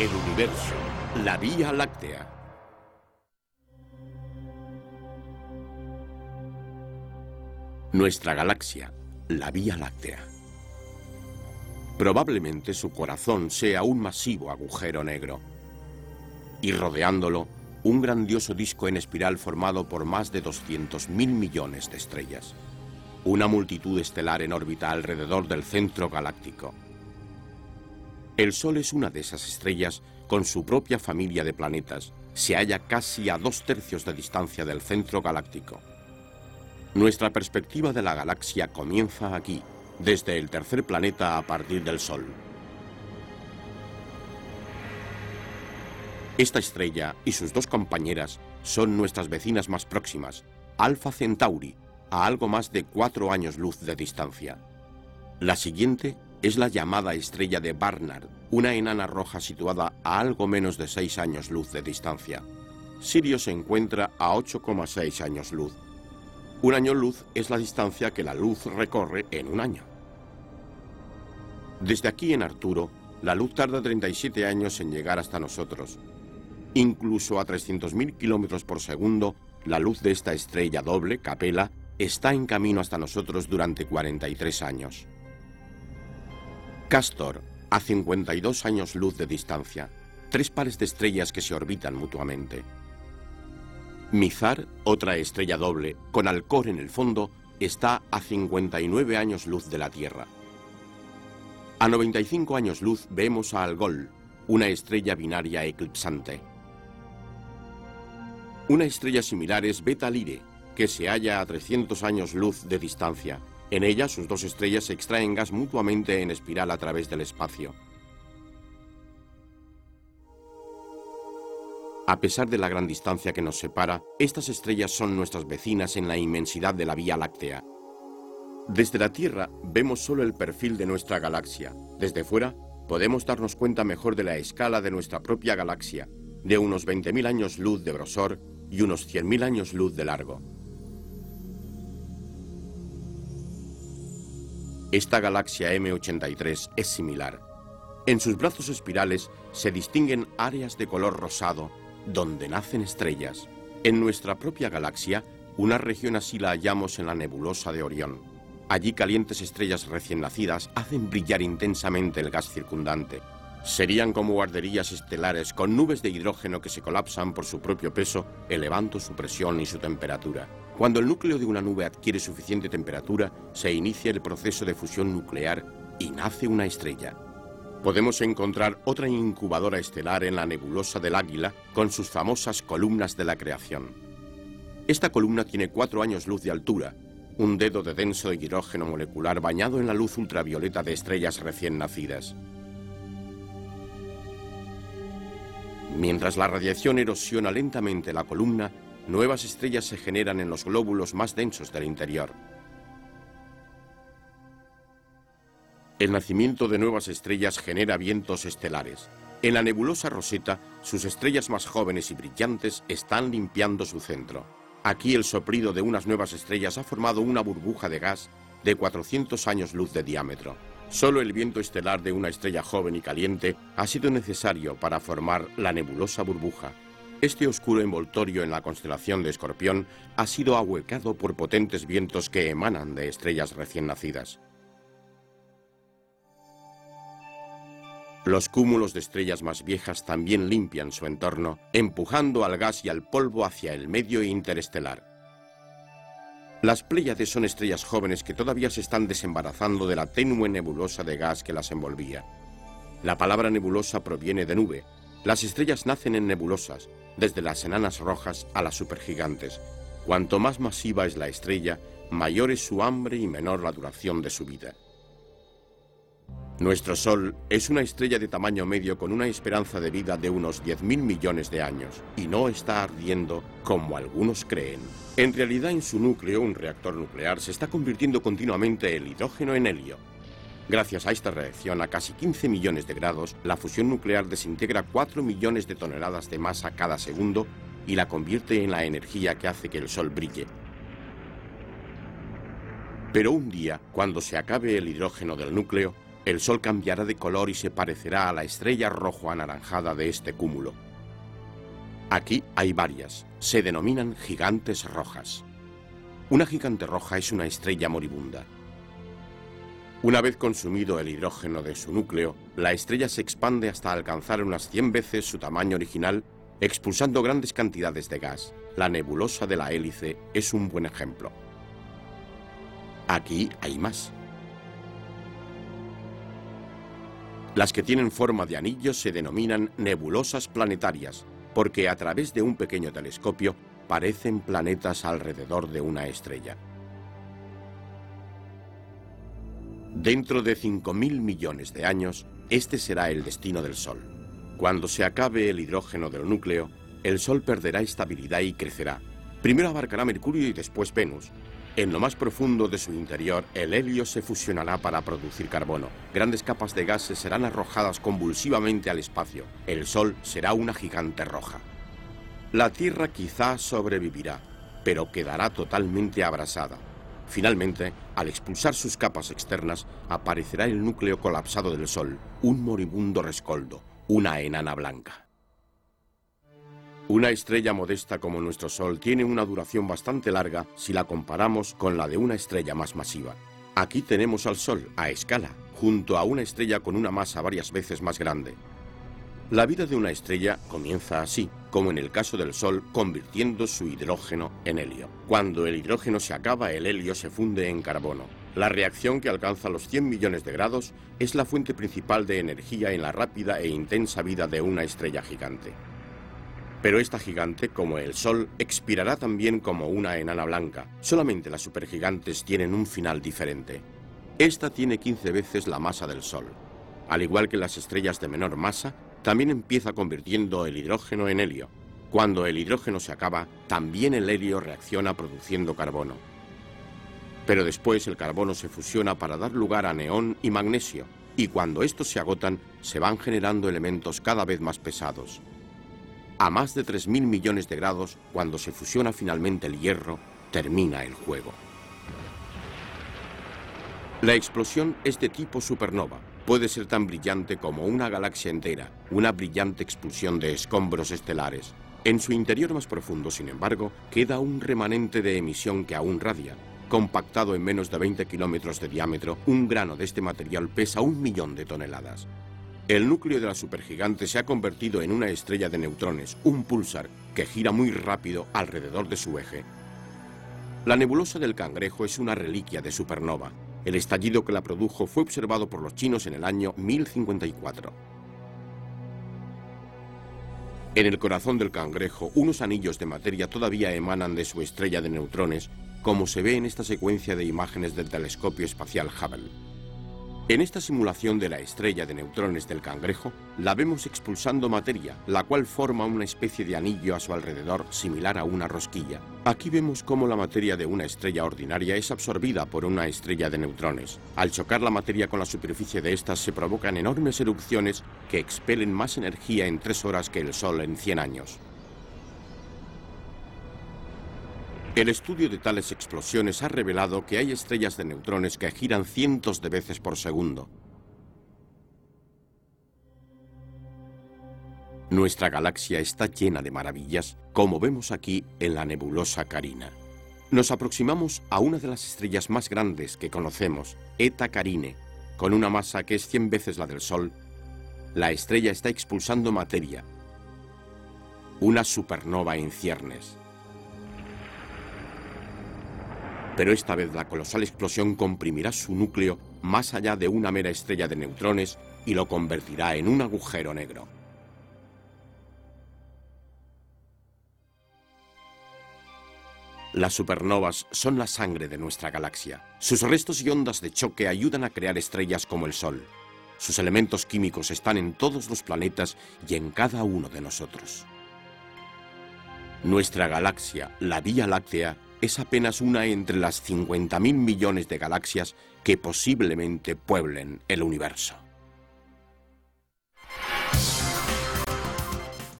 El universo, la Vía Láctea. Nuestra galaxia, la Vía Láctea. Probablemente su corazón sea un masivo agujero negro. Y rodeándolo, un grandioso disco en espiral formado por más de 200.000 millones de estrellas. Una multitud estelar en órbita alrededor del centro galáctico. El Sol es una de esas estrellas con su propia familia de planetas. Se halla casi a 2/3 de distancia del centro galáctico. Nuestra perspectiva de la galaxia comienza aquí, desde el tercer planeta a partir del Sol. Esta estrella y sus dos compañeras son nuestras vecinas más próximas, Alpha Centauri, a algo más de 4 años luz de distancia. La siguiente es la llamada estrella de Barnard, una enana roja situada a algo menos de 6 años luz de distancia. Sirio se encuentra a 8,6 años luz. Un año luz es la distancia que la luz recorre en un año. Desde aquí en Arturo, la luz tarda 37 años en llegar hasta nosotros. Incluso a 300.000 kilómetros por segundo, la luz de esta estrella doble, Capella, está en camino hasta nosotros durante 43 años. Castor, a 52 años luz de distancia, 3 pares de estrellas que se orbitan mutuamente. Mizar, otra estrella doble, con Alcor en el fondo, está a 59 años luz de la Tierra. A 95 años luz vemos a Algol, una estrella binaria eclipsante. Una estrella similar es Beta Lyrae, que se halla a 300 años luz de distancia. En ella, sus dos estrellas extraen gas mutuamente en espiral a través del espacio. A pesar de la gran distancia que nos separa, estas estrellas son nuestras vecinas en la inmensidad de la Vía Láctea. Desde la Tierra vemos solo el perfil de nuestra galaxia. Desde fuera podemos darnos cuenta mejor de la escala de nuestra propia galaxia, de unos 20.000 años luz de grosor y unos 100.000 años luz de largo. Esta galaxia M83 es similar. En sus brazos espirales se distinguen áreas de color rosado donde nacen estrellas. En nuestra propia galaxia, una región así la hallamos en la nebulosa de Orión. Allí calientes estrellas recién nacidas hacen brillar intensamente el gas circundante. Serían como guarderías estelares con nubes de hidrógeno que se colapsan por su propio peso, elevando su presión y su temperatura. Cuando el núcleo de una nube adquiere suficiente temperatura, se inicia el proceso de fusión nuclear y nace una estrella. Podemos encontrar otra incubadora estelar en la nebulosa del Águila con sus famosas columnas de la creación. Esta columna tiene 4 años luz de altura, un dedo de denso hidrógeno molecular bañado en la luz ultravioleta de estrellas recién nacidas. Mientras la radiación erosiona lentamente la columna, nuevas estrellas se generan en los glóbulos más densos del interior. El nacimiento de nuevas estrellas genera vientos estelares. En la nebulosa Rosetta, sus estrellas más jóvenes y brillantes están limpiando su centro. Aquí el soplido de unas nuevas estrellas ha formado una burbuja de gas de 400 años luz de diámetro. Solo el viento estelar de una estrella joven y caliente ha sido necesario para formar la nebulosa burbuja. Este oscuro envoltorio en la constelación de Escorpión ha sido ahuecado por potentes vientos que emanan de estrellas recién nacidas. Los cúmulos de estrellas más viejas también limpian su entorno, empujando al gas y al polvo hacia el medio interestelar. Las Pléyades son estrellas jóvenes que todavía se están desembarazando de la tenue nebulosa de gas que las envolvía. La palabra nebulosa proviene de nube. Las estrellas nacen en nebulosas, desde las enanas rojas a las supergigantes. Cuanto más masiva es la estrella, mayor es su hambre y menor la duración de su vida. Nuestro Sol es una estrella de tamaño medio con una esperanza de vida de unos 10.000 millones de años y no está ardiendo como algunos creen. En realidad, en su núcleo, un reactor nuclear se está convirtiendo continuamente el hidrógeno en helio. Gracias a esta reacción, a casi 15 millones de grados, la fusión nuclear desintegra 4 millones de toneladas de masa cada segundo y la convierte en la energía que hace que el Sol brille. Pero un día, cuando se acabe el hidrógeno del núcleo, el Sol cambiará de color y se parecerá a la estrella rojo-anaranjada de este cúmulo. Aquí hay varias, se denominan gigantes rojas. Una gigante roja es una estrella moribunda. Una vez consumido el hidrógeno de su núcleo, la estrella se expande hasta alcanzar unas 100 veces su tamaño original, expulsando grandes cantidades de gas. La nebulosa de la Hélice es un buen ejemplo. Aquí hay más. Las que tienen forma de anillo se denominan nebulosas planetarias, porque a través de un pequeño telescopio parecen planetas alrededor de una estrella. Dentro de 5.000 millones de años, este será el destino del Sol. Cuando se acabe el hidrógeno del núcleo, el Sol perderá estabilidad y crecerá. Primero abarcará Mercurio y después Venus. En lo más profundo de su interior, el helio se fusionará para producir carbono. Grandes capas de gases serán arrojadas convulsivamente al espacio. El Sol será una gigante roja. La Tierra quizá sobrevivirá, pero quedará totalmente abrasada. Finalmente, al expulsar sus capas externas, aparecerá el núcleo colapsado del Sol, un moribundo rescoldo, una enana blanca. Una estrella modesta como nuestro Sol tiene una duración bastante larga si la comparamos con la de una estrella más masiva. Aquí tenemos al Sol, a escala, junto a una estrella con una masa varias veces más grande. La vida de una estrella comienza así, como en el caso del Sol, convirtiendo su hidrógeno en helio. Cuando el hidrógeno se acaba, el helio se funde en carbono. La reacción, que alcanza los 100 millones de grados, es la fuente principal de energía en la rápida e intensa vida de una estrella gigante. Pero esta gigante, como el Sol, expirará también como una enana blanca. Solamente las supergigantes tienen un final diferente. Esta tiene 15 veces la masa del Sol. Al igual que las estrellas de menor masa, también empieza convirtiendo el hidrógeno en helio. Cuando el hidrógeno se acaba, también el helio reacciona produciendo carbono. Pero después el carbono se fusiona para dar lugar a neón y magnesio, y cuando estos se agotan, se van generando elementos cada vez más pesados. A más de 3.000 millones de grados, cuando se fusiona finalmente el hierro, termina el juego. La explosión es de tipo supernova. Puede ser tan brillante como una galaxia entera, una brillante expulsión de escombros estelares. En su interior más profundo, sin embargo, queda un remanente de emisión que aún radia. Compactado en menos de 20 kilómetros de diámetro, un grano de este material pesa 1 millón de toneladas. El núcleo de la supergigante se ha convertido en una estrella de neutrones, un púlsar, que gira muy rápido alrededor de su eje. La nebulosa del Cangrejo es una reliquia de supernova. El estallido que la produjo fue observado por los chinos en el año 1054. En el corazón del Cangrejo, unos anillos de materia todavía emanan de su estrella de neutrones, como se ve en esta secuencia de imágenes del telescopio espacial Hubble. En esta simulación de la estrella de neutrones del Cangrejo, la vemos expulsando materia, la cual forma una especie de anillo a su alrededor similar a una rosquilla. Aquí vemos cómo la materia de una estrella ordinaria es absorbida por una estrella de neutrones. Al chocar la materia con la superficie de estas se provocan enormes erupciones que expelen más energía en 3 horas que el Sol en 100 años. El estudio de tales explosiones ha revelado que hay estrellas de neutrones que giran cientos de veces por segundo. Nuestra galaxia está llena de maravillas, como vemos aquí en la nebulosa Carina. Nos aproximamos a una de las estrellas más grandes que conocemos, Eta Carinae, con una masa que es 100 veces la del Sol. La estrella está expulsando materia, una supernova en ciernes. Pero esta vez la colosal explosión comprimirá su núcleo más allá de una mera estrella de neutrones y lo convertirá en un agujero negro. Las supernovas son la sangre de nuestra galaxia. Sus restos y ondas de choque ayudan a crear estrellas como el Sol. Sus elementos químicos están en todos los planetas y en cada uno de nosotros. Nuestra galaxia, la Vía Láctea, es apenas una entre las 50.000 millones de galaxias que posiblemente pueblen el universo.